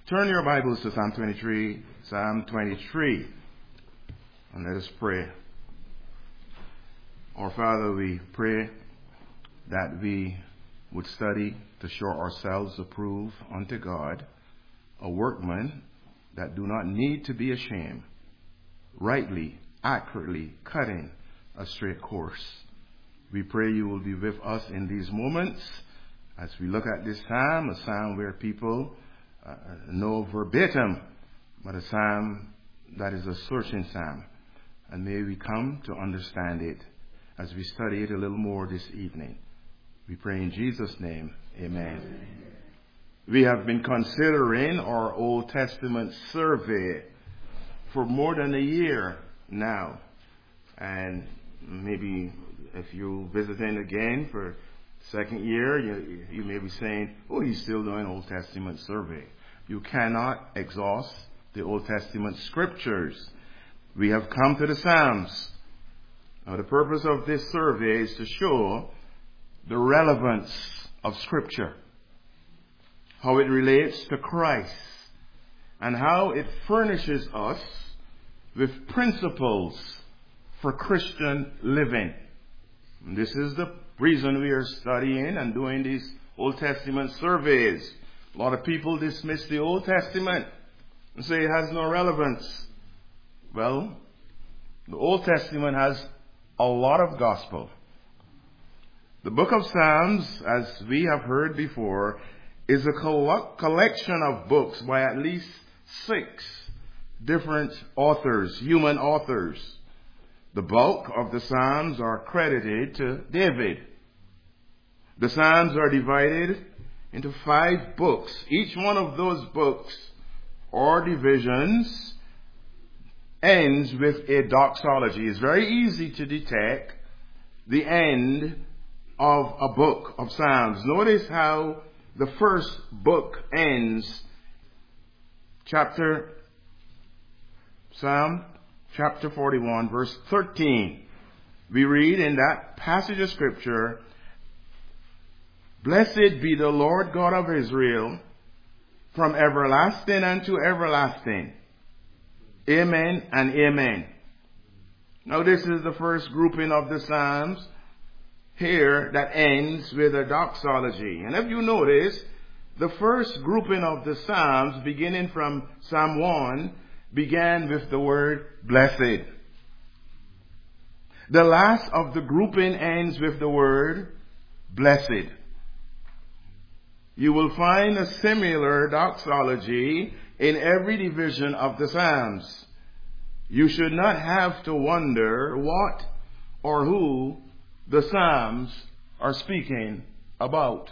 Turn your Bibles to Psalm 23. Psalm 23. And let us pray. Our Father, we pray that we would study to show ourselves approved unto God, a workman that do not need to be ashamed, rightly, accurately cutting a straight course. We pray you will be with us in these moments as we look at this psalm, a psalm where people know verbatim, but a psalm that is a searching psalm. And may we come to understand it as we study it a little more this evening. We pray in Jesus' name, amen. We have been considering our Old Testament survey for more than a year now. And maybe if you're visiting again for second year, you may be saying, oh, he's still doing Old Testament survey. You cannot exhaust the Old Testament scriptures. We have come to the Psalms. Now, the purpose of this survey is to show the relevance of Scripture, how it relates to Christ, and how it furnishes us with principles for Christian living. And this is the reason we are studying and doing these Old Testament surveys. A lot of people dismiss the Old Testament and say it has no relevance. Well, the Old Testament has a lot of gospel. The book of Psalms, as we have heard before, is a collection of books by at least 6 different authors, human authors. The bulk of the Psalms are credited to David. The Psalms are divided into 5 books. Each one of those books or divisions ends with a doxology. It's very easy to detect the end of a book of Psalms. Notice how the first book ends. Psalm chapter 41, verse 13. We read in that passage of Scripture, "Blessed be the Lord God of Israel, from everlasting unto everlasting. Amen and amen." Now this is the first grouping of the Psalms here that ends with a doxology. And if you notice, the first grouping of the Psalms, beginning from Psalm 1, began with the word blessed. The last of the grouping ends with the word blessed. You will find a similar doxology in every division of the Psalms. You should not have to wonder what or who the Psalms are speaking about.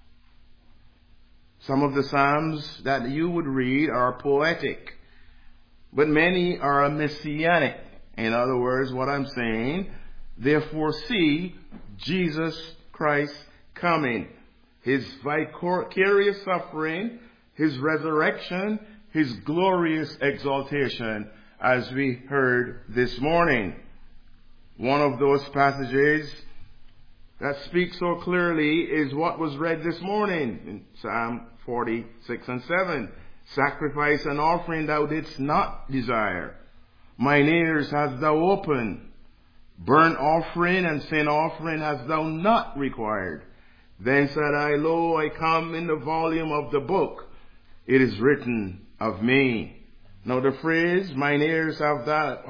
Some of the Psalms that you would read are poetic, but many are messianic. In other words, what I'm saying, they foresee Jesus Christ coming, His vicarious suffering, His resurrection, His glorious exaltation, as we heard this morning. One of those passages that speaks so clearly is what was read this morning in Psalm 46 and 7. "Sacrifice and offering thou didst not desire. Mine ears hast thou opened. Burnt offering and sin offering hast thou not required. Then said I, Lo, I come in the volume of the book. It is written of me." Now the phrase, "mine ears hast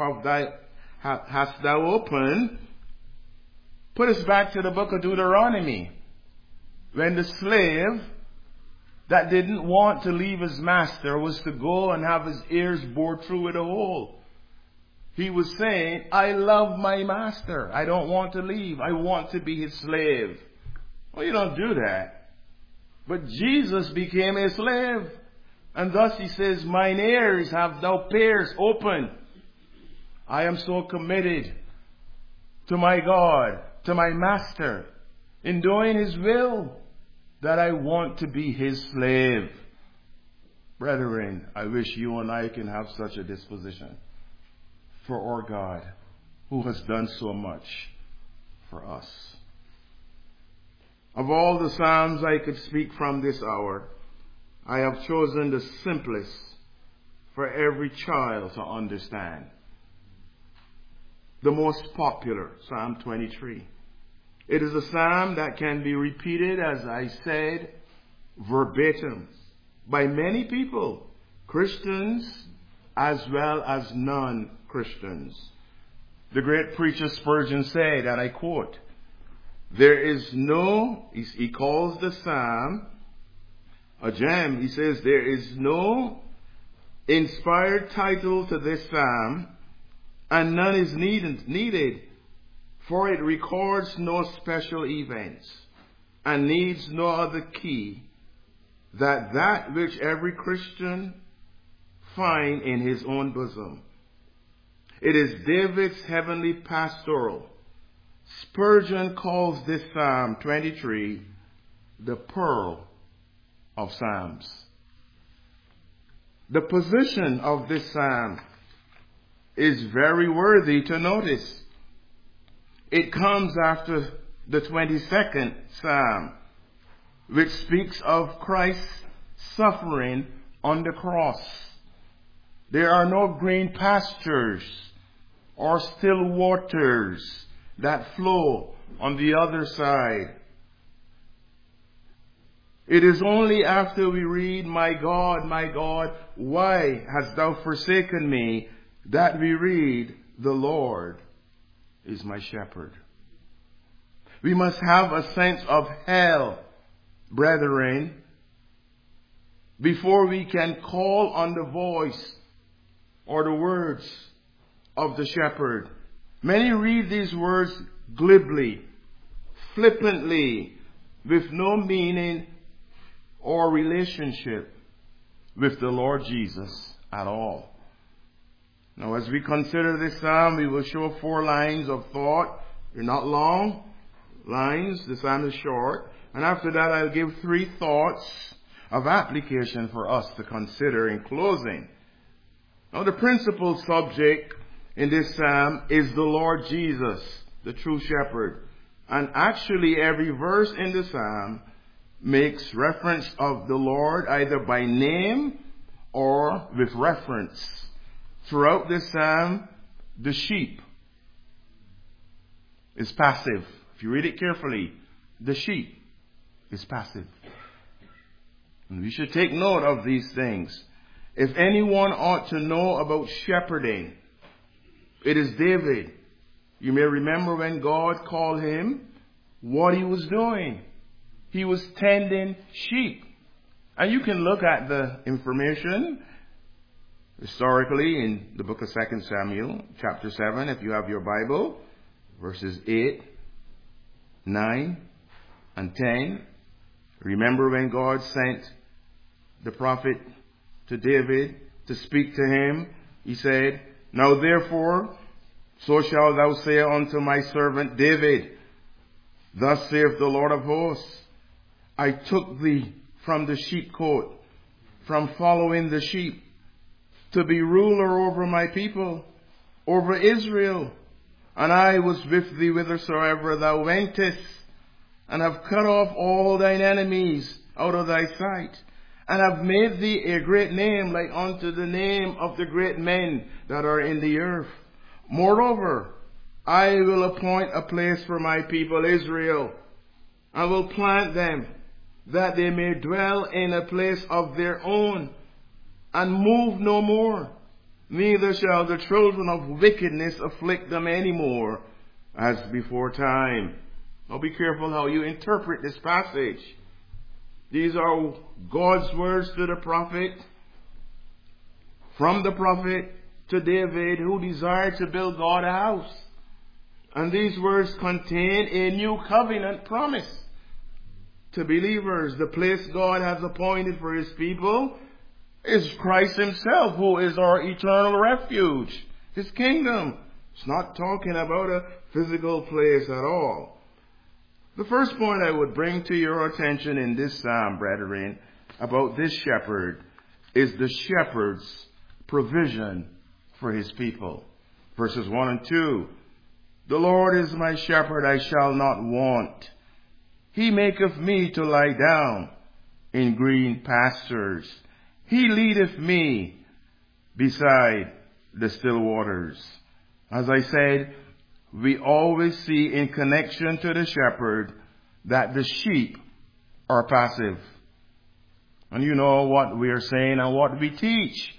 thou opened," put us back to the book of Deuteronomy, when the slave that didn't want to leave his master was to go and have his ears bored through with a hole. He was saying, I love my master. I don't want to leave. I want to be his slave. Well, you don't do that. But Jesus became a slave. And thus he says, "Mine ears have thou pierced open." I am so committed to my God, to my master, in doing his will, that I want to be his slave. Brethren, I wish you and I can have such a disposition for our God, who has done so much for us. Of all the Psalms I could speak from this hour, I have chosen the simplest for every child to understand. The most popular, Psalm 23. It is a psalm that can be repeated, as I said, verbatim by many people, Christians as well as non-Christians. The great preacher Spurgeon said, and I quote, there is no, he calls the psalm a gem. He says there is no inspired title to this psalm, and none is needed, for it records no special events and needs no other key than that which every Christian find in his own bosom. It is David's heavenly pastoral. Spurgeon calls this Psalm 23 the pearl of Psalms. The position of this Psalm is very worthy to notice. It comes after the 22nd Psalm, which speaks of Christ's suffering on the cross. There are no green pastures or still waters that flow on the other side. It is only after we read, my God, why hast thou forsaken me, that we read, the Lord is my shepherd. We must have a sense of hell, brethren, before we can call on the voice or the words of the shepherd. Many read these words glibly, flippantly, with no meaning or relationship with the Lord Jesus at all. Now, as we consider this psalm, we will show 4 lines of thought. They're not long lines. The psalm is short. And after that, I'll give 3 thoughts of application for us to consider in closing. Now, the principal subject in this psalm is the Lord Jesus, the true shepherd. And actually, every verse in the psalm makes reference of the Lord either by name or with reference. Throughout this psalm, the sheep is passive. If you read it carefully, the sheep is passive. And we should take note of these things. If anyone ought to know about shepherding, it is David. You may remember when God called him, what he was doing. He was tending sheep. And you can look at the information historically in the book of 2 Samuel, chapter 7, if you have your Bible, verses 8, 9, and 10. Remember when God sent the prophet to David to speak to him, he said, now therefore, so shalt thou say unto my servant David, thus saith the Lord of hosts, I took thee from the sheepcote, from following the sheep, to be ruler over my people, over Israel. And I was with thee whithersoever thou wentest, and have cut off all thine enemies out of thy sight, and have made thee a great name like unto the name of the great men that are in the earth. Moreover, I will appoint a place for my people Israel. I will plant them, that they may dwell in a place of their own, and move no more. Neither shall the children of wickedness afflict them any more, as before time. Now be careful how you interpret this passage. These are God's words to the prophet, from the prophet to David, who desired to build God a house. And these words contain a new covenant promise to believers. The place God has appointed for his people is Christ himself, who is our eternal refuge, his kingdom. It's not talking about a physical place at all. The first point I would bring to your attention in this psalm, brethren, about this shepherd, is the shepherd's provision for his people. Verses 1 and 2. The Lord is my shepherd, I shall not want. He maketh me to lie down in green pastures. He leadeth me beside the still waters. As I said, we always see in connection to the shepherd that the sheep are passive. And you know what we are saying and what we teach.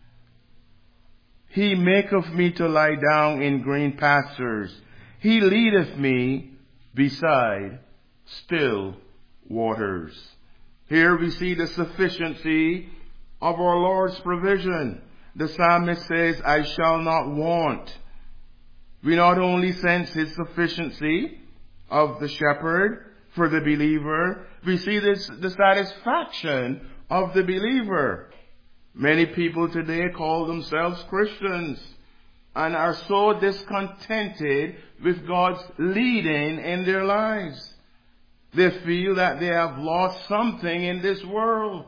He maketh me to lie down in green pastures. He leadeth me beside still waters. Here we see the sufficiency of our Lord's provision. The psalmist says, I shall not want. We not only sense his sufficiency of the shepherd for the believer, we see the satisfaction of the believer. Many people today call themselves Christians and are so discontented with God's leading in their lives. They feel that they have lost something in this world.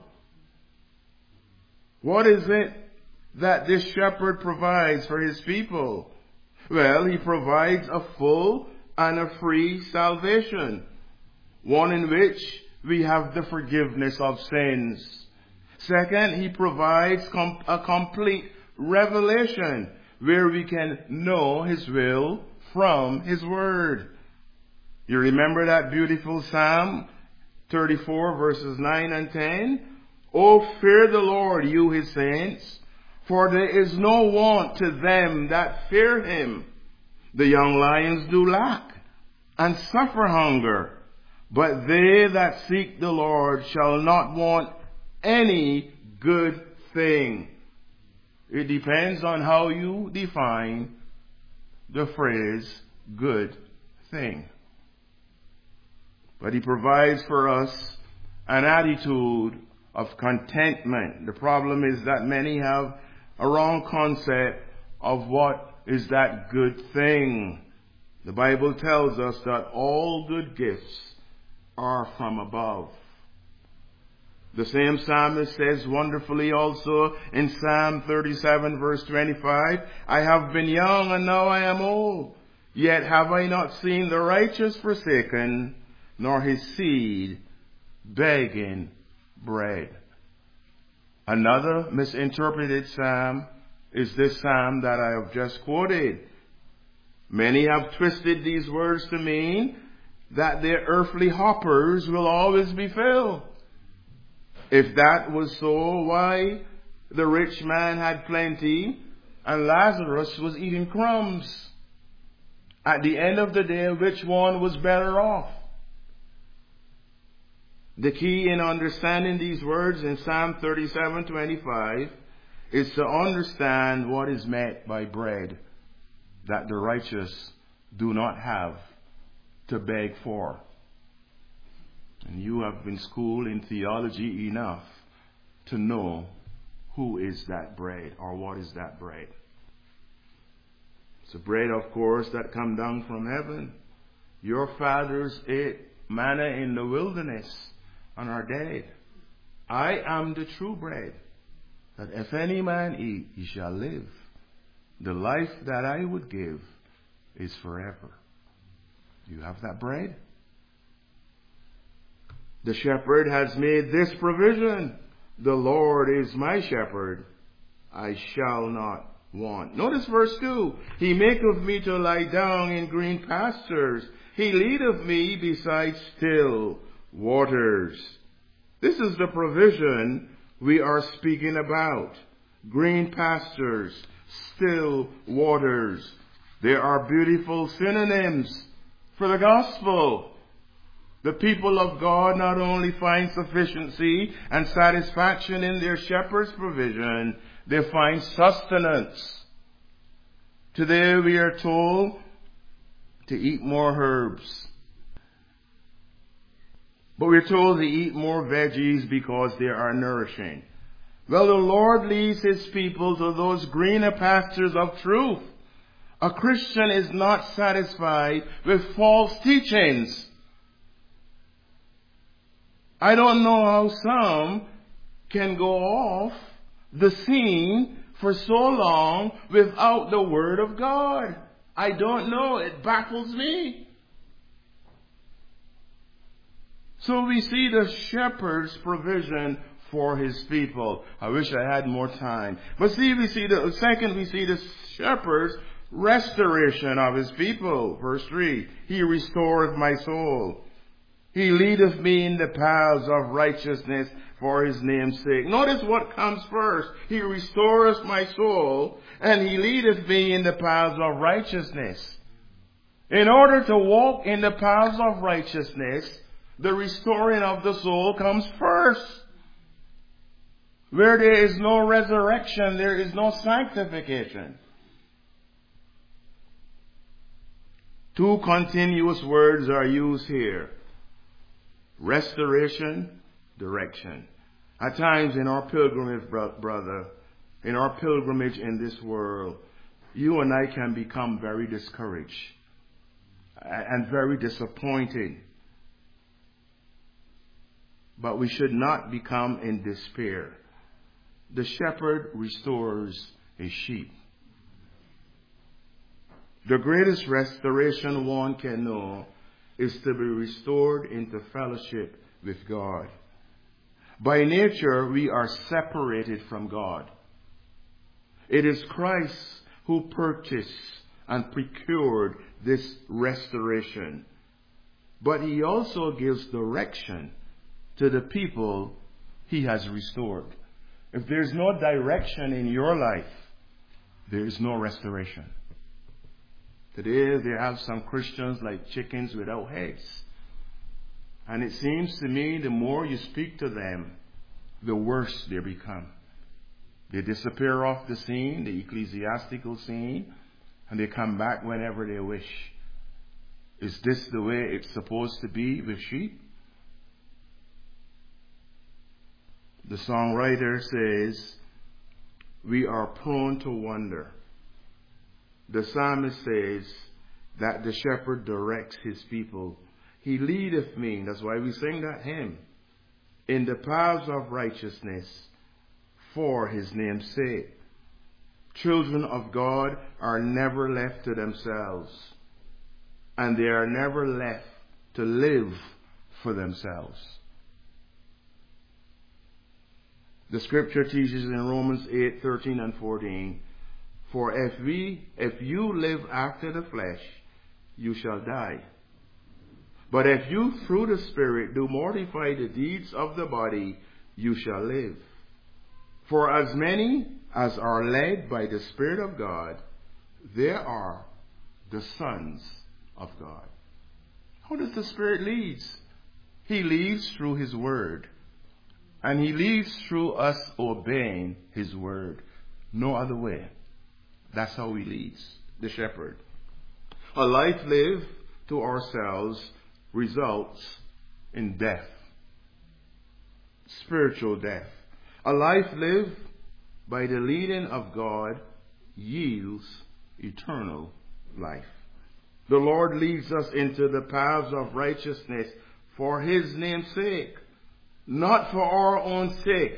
What is it that this shepherd provides for his people? Well, he provides a full and a free salvation, one in which we have the forgiveness of sins. Second, he provides a complete revelation where we can know his will from his word. You remember that beautiful Psalm 34 verses 9 and 10? Oh, fear the Lord, you his saints, for there is no want to them that fear him. The young lions do lack and suffer hunger, but they that seek the Lord shall not want any good thing. It depends on how you define the phrase good thing. But he provides for us an attitude of contentment. The problem is that many have a wrong concept of what is that good thing. The Bible tells us that all good gifts are from above. The same psalmist says wonderfully also in Psalm 37 verse 25, I have been young and now I am old, yet have I not seen the righteous forsaken, nor his seed begging bread. Another misinterpreted psalm is this psalm that I have just quoted. Many have twisted these words to mean that their earthly hoppers will always be filled. If that was so, why the rich man had plenty and Lazarus was eating crumbs? At the end of the day, which one was better off? The key in understanding these words in Psalm 37:25 is to understand what is meant by bread that the righteous do not have to beg for. And you have been schooled in theology enough to know who is that bread or what is that bread. It's a bread, of course, that come down from heaven. Your fathers ate manna in the wilderness and are dead. I am the true bread, that if any man eat, he shall live. The life that I would give is forever. Do you have that bread? The shepherd has made this provision. The Lord is my shepherd. I shall not want. Notice verse 2. He maketh me to lie down in green pastures. He leadeth me beside still waters. This is the provision we are speaking about. Green pastures, still waters. There are beautiful synonyms for the gospel. The people of God not only find sufficiency and satisfaction in their shepherd's provision, they find sustenance. Today we are told to eat more herbs. But we're told to eat more veggies because they are nourishing. Well, the Lord leads his people to those greener pastures of truth. A Christian is not satisfied with false teachings. I don't know how some can go off the scene for so long without the Word of God. I don't know. It baffles me. So we see the shepherd's provision for his people. I wish I had more time. But we see the shepherd's restoration of his people. Verse 3, he restoreth my soul. He leadeth me in the paths of righteousness for his name's sake. Notice what comes first. He restoreth my soul, and he leadeth me in the paths of righteousness. In order to walk in the paths of righteousness, the restoring of the soul comes first. Where there is no resurrection, there is no sanctification. Two continuous words are used here. Restoration, direction. At times in our pilgrimage, brother, in our pilgrimage in this world, you and I can become very discouraged and very disappointed. But we should not become in despair. The shepherd restores a sheep. The greatest restoration one can know is to be restored into fellowship with God. By nature, we are separated from God. It is Christ who purchased and procured this restoration. But he also gives direction to the people he has restored. If there's no direction in your life, there is no restoration. Today, they have some Christians like chickens without heads. And it seems to me the more you speak to them, the worse they become. They disappear off the scene, the ecclesiastical scene, and they come back whenever they wish. Is this the way it's supposed to be with sheep? The songwriter says, we are prone to wonder. The psalmist says that the shepherd directs his people. He leadeth me, that's why we sing that hymn, in the paths of righteousness for his name's sake. Children of God are never left to themselves, and they are never left to live for themselves. The scripture teaches in Romans 8:13 and 14, for if you live after the flesh, you shall die. But if you through the Spirit do mortify the deeds of the body, you shall live. For as many as are led by the Spirit of God, they are the sons of God. How does the Spirit lead? He leads through his word. And he leads through us obeying his word. No other way. That's how he leads, the shepherd. A life lived to ourselves results in death. Spiritual death. A life lived by the leading of God yields eternal life. The Lord leads us into the paths of righteousness for his name's sake. Not for our own sake,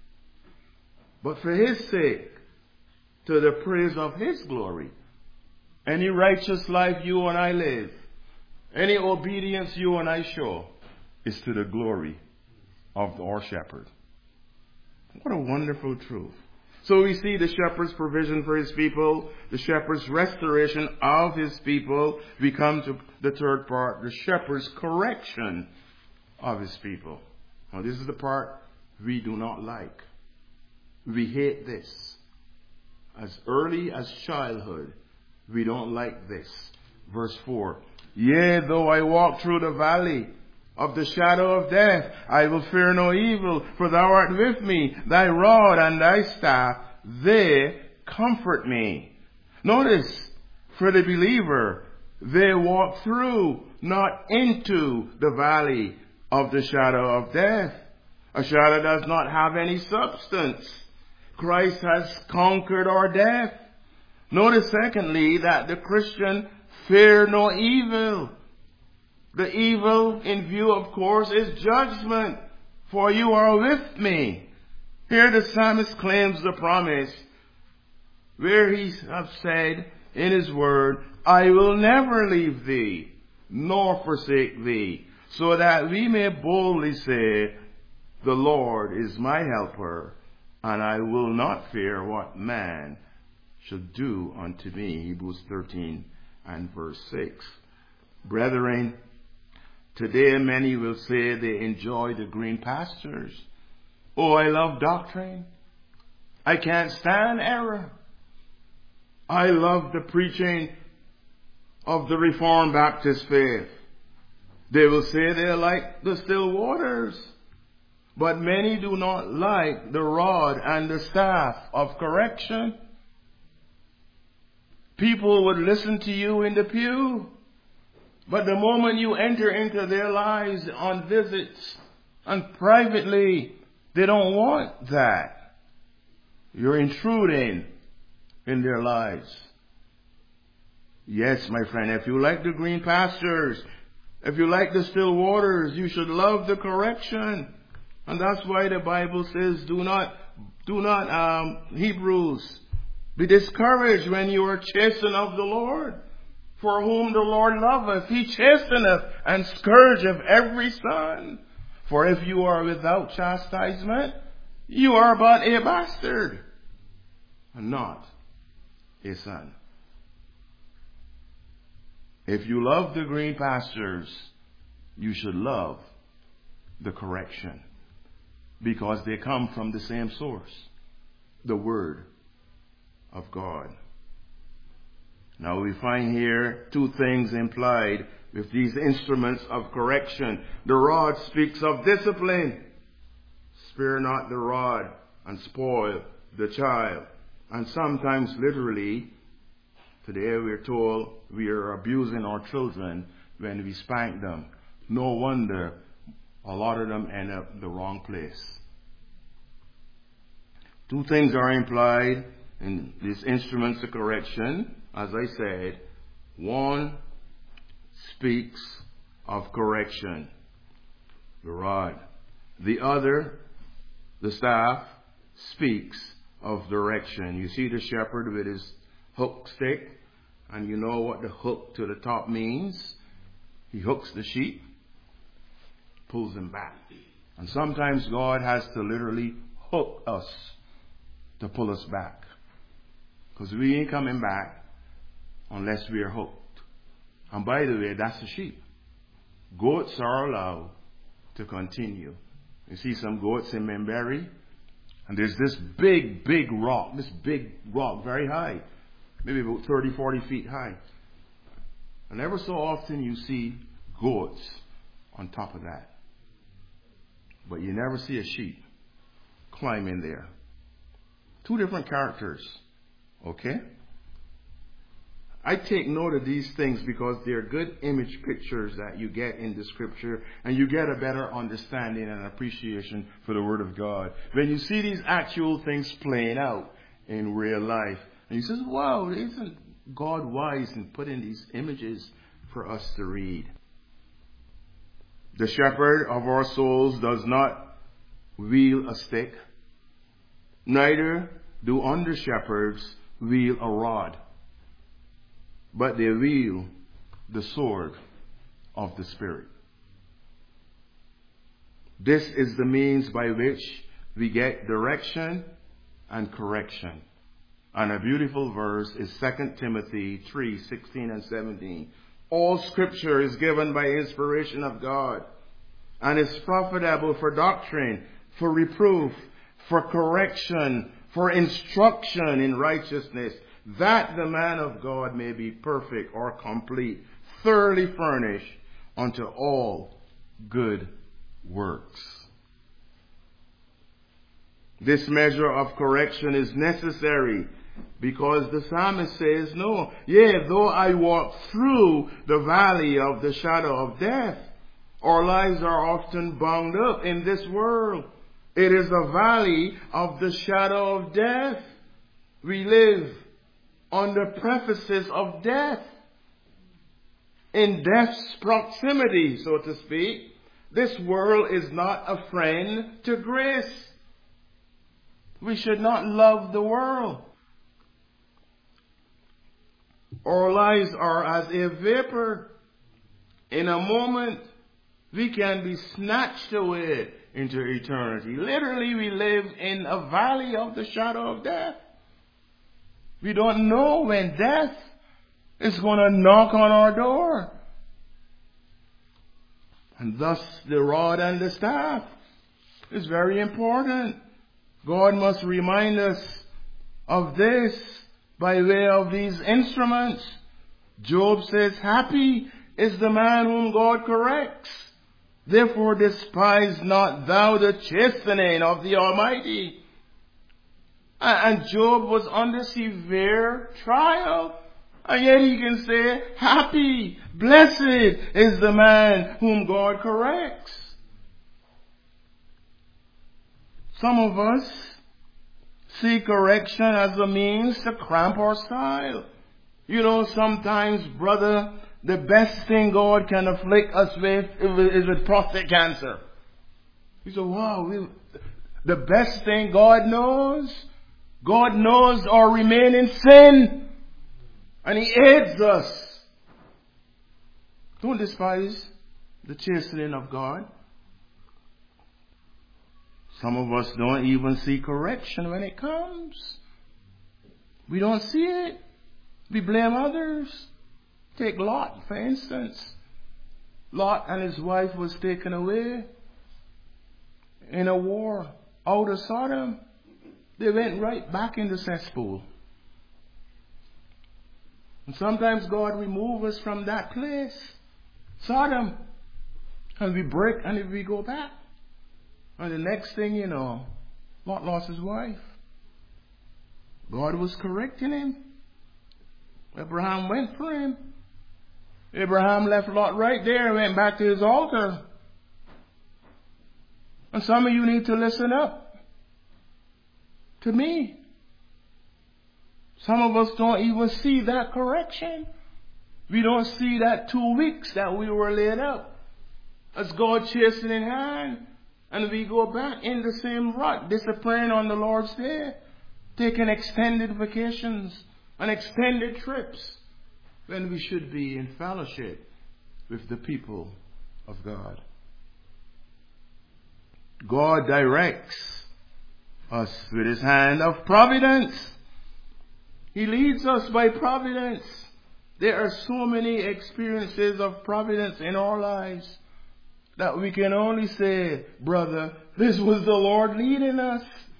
but for his sake, to the praise of his glory. Any righteous life you and I live, any obedience you and I show, is to the glory of our shepherd. What a wonderful truth. So we see the shepherd's provision for his people, the shepherd's restoration of his people. We come to the third part, the shepherd's correction of his people. Now this is the part we do not like. We hate this. As early as childhood, we don't like this. Verse 4. Yea, though I walk through the valley of the shadow of death, I will fear no evil, for thou art with me. Thy rod and thy staff, they comfort me. Notice, for the believer, they walk through, not into the valley of the shadow of death. A shadow does not have any substance. Christ has conquered our death. Notice secondly that the Christian fear no evil. The evil in view, of course, is judgment. For you are with me. Here the psalmist claims the promise where he has said in his word, I will never leave thee nor forsake thee. so that we may boldly say, the Lord is my helper, and I will not fear what man should do unto me. Hebrews 13 and verse 6. Brethren, today many will say they enjoy the green pastures. Oh, I love doctrine. I can't stand error. I love the preaching of the Reformed Baptist faith. They will say they like the still waters. But many do not like the rod and the staff of correction. People would listen to you in the pew, but the moment you enter into their lives on visits and privately, they don't want that. You're intruding in their lives. Yes, my friend, if you like the green pastures, if you like the still waters, you should love the correction. And that's why the Bible says, do not, Hebrews, be discouraged when you are chastened of the Lord. For whom the Lord loveth, he chasteneth and scourgeth every son. For if you are without chastisement, you are but a bastard, and not a son. If you love the green pastures, you should love the correction, because they come from the same source, the Word of God. Now we find here two things implied with these instruments of correction. The rod speaks of discipline. Spare not the rod and spoil the child. And sometimes literally, today we're told we are abusing our children when we spank them. No wonder a lot of them end up the wrong place. Two things are implied in these instruments of correction. As I said, one speaks of correction, the rod. The other, the staff, speaks of direction. You see the shepherd with his hook stick, and you know what the hook to the top means. He hooks the sheep, pulls them back. And sometimes God has to literally hook us to pull us back, because we ain't coming back unless we are hooked. And by the way, that's the sheep. Goats are allowed to continue. You see some goats in Membury, and there's this big rock, very high, maybe about 30, 40 feet high. And ever so often you see goats on top of that. But you never see a sheep climb in there. Two different characters. Okay? I take note of these things because they're good image pictures that you get in the scripture, and you get a better understanding and appreciation for the Word of God. When you see these actual things playing out in real life, and you say, wow, isn't God wise in putting these images for us to read? The shepherd of our souls does not wield a stick, neither do under shepherds wield a rod, but they wield the sword of the Spirit. This is the means by which we get direction and correction. And a beautiful verse is 2 Timothy 3:16 and 17. All scripture is given by inspiration of God, and is profitable for doctrine, for reproof, for correction, for instruction in righteousness, that the man of God may be perfect or complete, thoroughly furnished unto all good works. This measure of correction is necessary because the psalmist says, no, yea, though I walk through the valley of the shadow of death. Our lives are often bound up in this world. It is a valley of the shadow of death. We live on the precipice of death. In death's proximity, so to speak. This world is not a friend to grace. We should not love the world. Our lives are as a vapor. In a moment, We can be snatched away into eternity. Literally, we live in a valley of the shadow of death. We don't know when death is going to knock on our door. And thus, the rod and the staff is very important. God must remind us of this by way of these instruments. Job says, happy is the man whom God corrects. Therefore despise not thou the chastening of the Almighty. And Job was under severe trial. And yet he can say, happy, blessed is the man whom God corrects. Some of us see correction as a means to cramp our style. You know, sometimes, brother, the best thing God can afflict us with is with prostate cancer. You say, wow, the best thing God knows our remain in sin. And He aids us. Don't despise the chastening of God. Some of us don't even see correction when it comes. We don't see it. We blame others. Take Lot, for instance. Lot and his wife was taken away in a war out of Sodom. They went right back in the cesspool. And sometimes God removes us from that place, Sodom, and we break and we go back. And the next thing you know, Lot lost his wife. God was correcting him. Abraham went for him. Abraham left Lot right there and went back to his altar. And some of you need to listen up to me. Some of us don't even see that correction. We don't see that 2 weeks that we were laid up as God chasing in hand. And we go back in the same rut, disciplining on the Lord's day, taking extended vacations and extended trips when we should be in fellowship with the people of God. God directs us with His hand of providence. He leads us by providence. There are so many experiences of providence in our lives that we can only say, brother, this was the Lord leading us.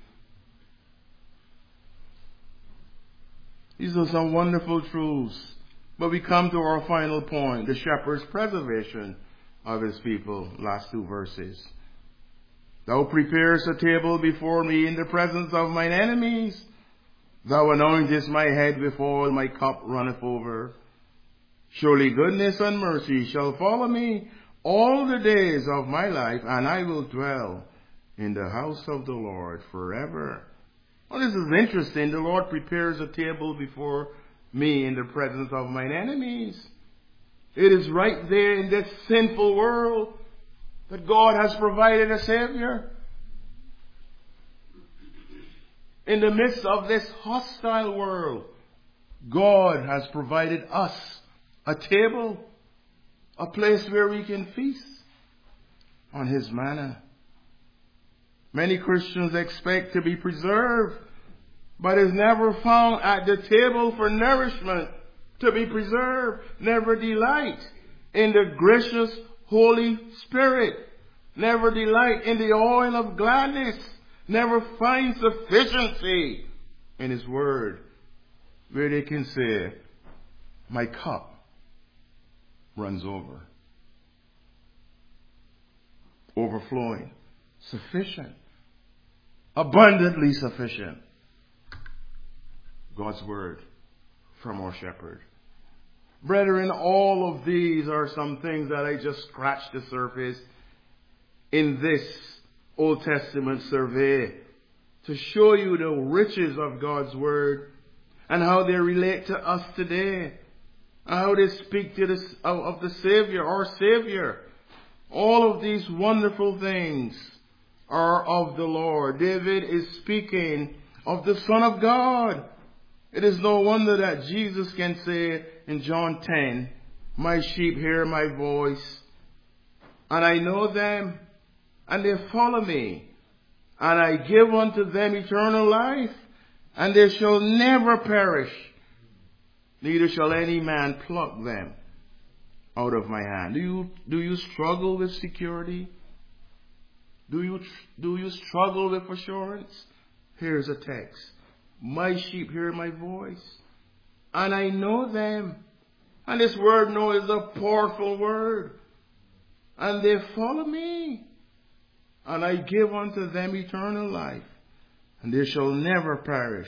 These are some wonderful truths. But we come to our final point, the shepherd's preservation of his people. Last 2 verses. Thou preparest a table before me in the presence of mine enemies. Thou anointest my head with oil, my cup runneth over. Surely goodness and mercy shall follow me all the days of my life, and I will dwell in the house of the Lord forever. Well, this is interesting. The Lord prepares a table before me in the presence of mine enemies. It is right there in this sinful world that God has provided a Savior. In the midst of this hostile world, God has provided us a table, a place where we can feast on His manna. Many Christians expect to be preserved, but is never found at the table for nourishment to be preserved. Never delight in the gracious Holy Spirit. Never delight in the oil of gladness. Never find sufficiency in His Word, where they can say, my cup runs over. Overflowing. Sufficient. Abundantly sufficient. God's Word from our shepherd. Brethren, all of these are some things that I just scratched the surface in this Old Testament survey to show you the riches of God's Word and how they relate to us today, and how they speak to of the Savior, our Savior. All of these wonderful things are of the Lord. David is speaking of the Son of God. It is no wonder that Jesus can say in John 10, my sheep hear my voice, and I know them, and they follow me. And I give unto them eternal life, and they shall never perish, neither shall any man pluck them out of my hand. Do you struggle with security? Do you struggle with assurance? Here's a text. My sheep hear my voice, and I know them. And this word know is a powerful word. And they follow me. And I give unto them eternal life, and they shall never perish.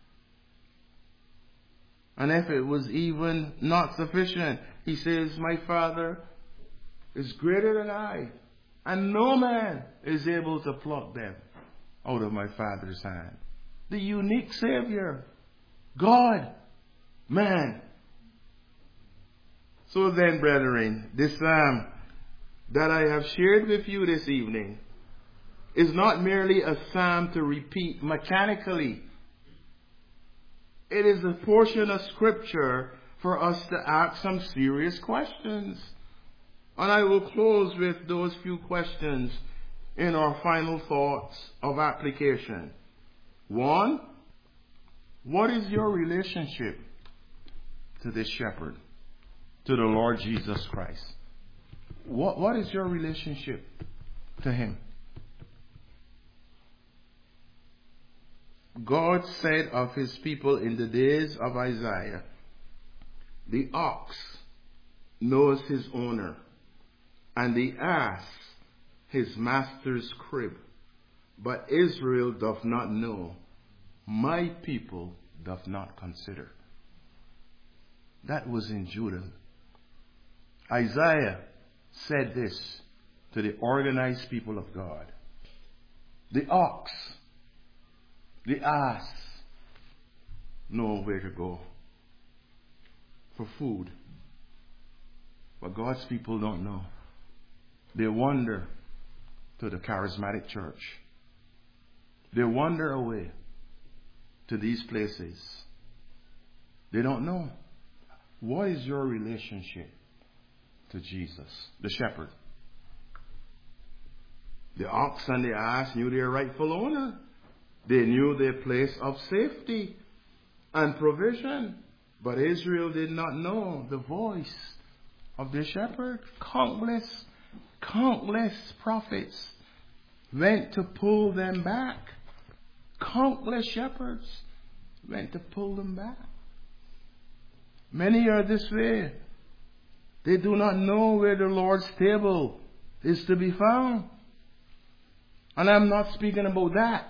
And if it was even not sufficient, he says, my Father is greater than I, and no man is able to pluck them out of my Father's hand. The unique Savior, God, man. So then, brethren, this psalm that I have shared with you this evening is not merely a psalm to repeat mechanically. It is a portion of scripture for us to ask some serious questions. And I will close with those few questions in our final thoughts of application. 1, what is your relationship to this shepherd, to the Lord Jesus Christ? What is your relationship to him? God said of his people in the days of Isaiah, the ox knows his owner, and the ass his master's crib. But Israel doth not know, my people doth not consider. That was in Judah. Isaiah said this to the organized people of God. The ox, the ass know where to go for food. But God's people don't know. They wander to the charismatic church. They wander away to these places. They don't know. What is your relationship to Jesus, the shepherd? The ox and the ass knew their rightful owner. They knew their place of safety and provision. But Israel did not know the voice of their shepherd. Countless prophets went to pull them back. Countless shepherds went to pull them back. Many are this way. They do not know where the Lord's table is to be found. And I'm not speaking about that,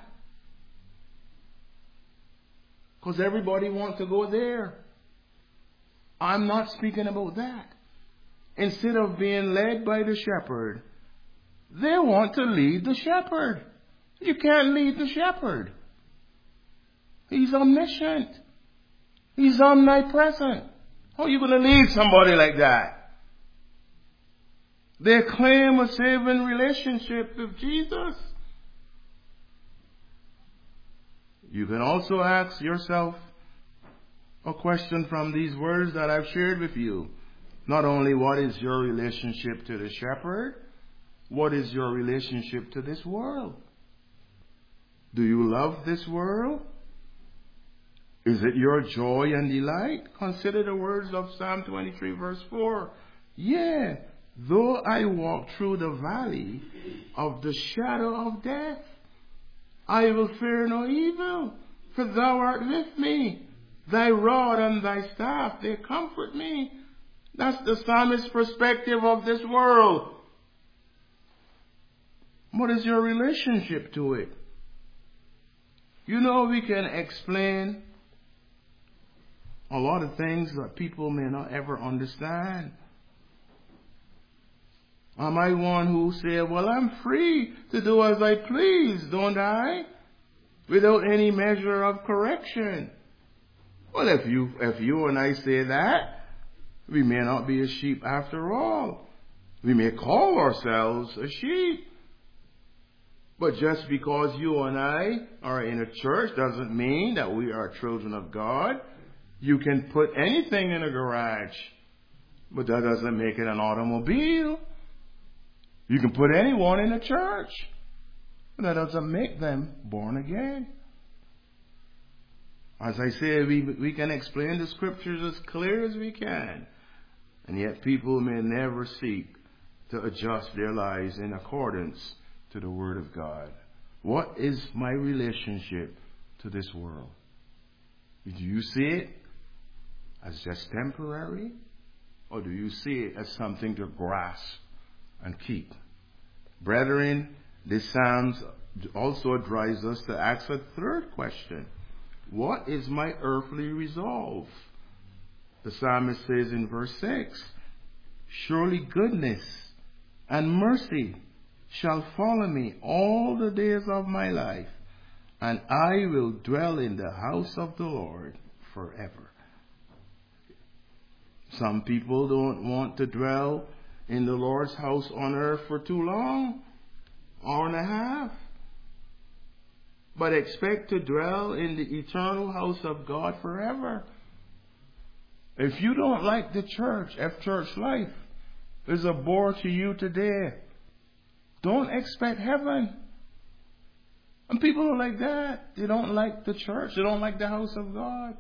because everybody wants to go there. I'm not speaking about that. Instead of being led by the shepherd, they want to lead the shepherd. You can't lead the shepherd. He's omniscient. He's omnipresent. How are you going to lead somebody like that? They claim a saving relationship with Jesus. You can also ask yourself a question from these words that I've shared with you. Not only what is your relationship to the shepherd, what is your relationship to this world? Do you love this world? Is it your joy and delight? Consider the words of Psalm 23 verse 4. Yeah, though I walk through the valley of the shadow of death, I will fear no evil, for thou art with me. Thy rod and thy staff, they comfort me. That's the psalmist's perspective of this world. What is your relationship to it? You know, we can explain a lot of things that people may not ever understand. Am I one who say, well, I'm free to do as I please, don't I? Without any measure of correction. Well, if you and I say that, we may not be a sheep after all. We may call ourselves a sheep. But just because you and I are in a church doesn't mean that we are children of God. You can put anything in a garage, but that doesn't make it an automobile. You can put anyone in a church. That doesn't make them born again. As I say, we can explain the scriptures as clear as we can. And yet people may never seek to adjust their lives in accordance to the Word of God. What is my relationship to this world? Do you see it as just temporary? Or do you see it as something to grasp and keep? Brethren, this Psalms also drives us to ask a third question. What is my earthly resolve? The psalmist says in verse 6, surely goodness and mercy shall follow me all the days of my life, and I will dwell in the house of the Lord forever. Some people don't want to dwell in the Lord's house on earth for too long, hour and a half, but expect to dwell in the eternal house of God forever. If you don't like the church, if church life is a bore to you today, don't expect heaven. And people are like that. They don't like the church. They don't like the house of God.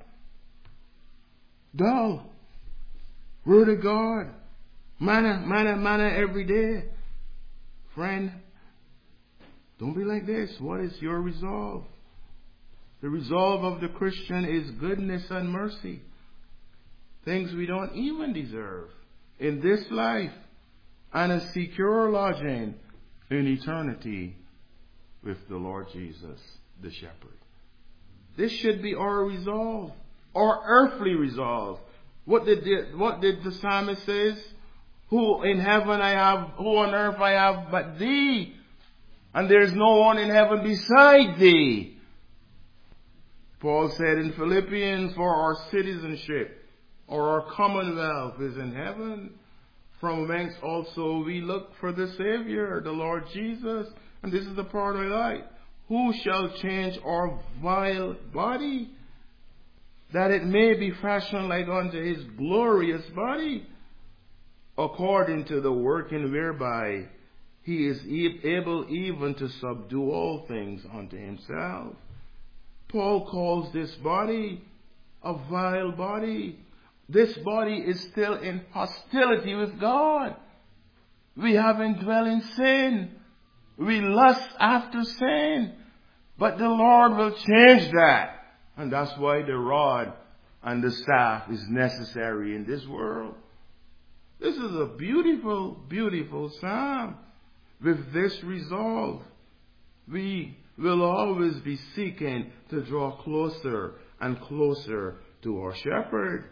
Dull. Word of God. Manna every day. Friend, don't be like this. What is your resolve? The resolve of the Christian is goodness and mercy. Things we don't even deserve in this life, and a secure lodging in eternity with the Lord Jesus, the shepherd. This should be our resolve, our earthly resolve. What did the psalmist say? Who in heaven I have, who on earth I have but thee, and there's no one in heaven beside thee. Paul said in Philippians, for our citizenship or our commonwealth is in heaven, from whence also we look for the Savior, the Lord Jesus. And this is the part I like. Who shall change our vile body, that it may be fashioned like unto his glorious body, according to the working whereby he is able even to subdue all things unto himself. Paul calls this body a vile body. This body is still in hostility with God. We haven't dwelt in sin. We lust after sin. But the Lord will change that. And that's why the rod and the staff is necessary in this world. This is a beautiful, beautiful psalm. With this resolve, we will always be seeking to draw closer and closer to our shepherd.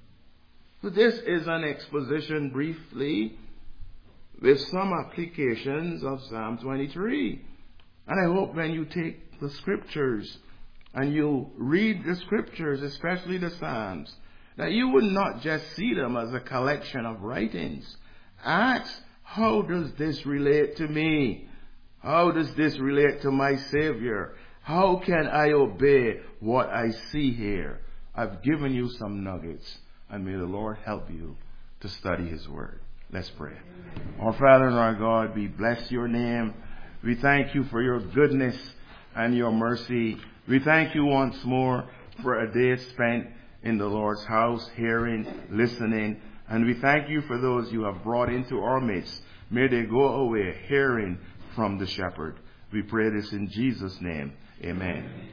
So this is an exposition briefly with some applications of Psalm 23. And I hope when you take the scriptures and you read the scriptures, especially the Psalms, that you would not just see them as a collection of writings. Ask, how does this relate to me? How does this relate to my Savior? How can I obey what I see here? I've given you some nuggets, and may the Lord help you to study His Word. Let's pray. Our Father and our God, we bless your name. We thank you for your goodness and your mercy. We thank you once more for a day spent in the Lord's house, hearing, listening. And we thank you for those you have brought into our midst. May they go away hearing from the shepherd. We pray this in Jesus' name. Amen.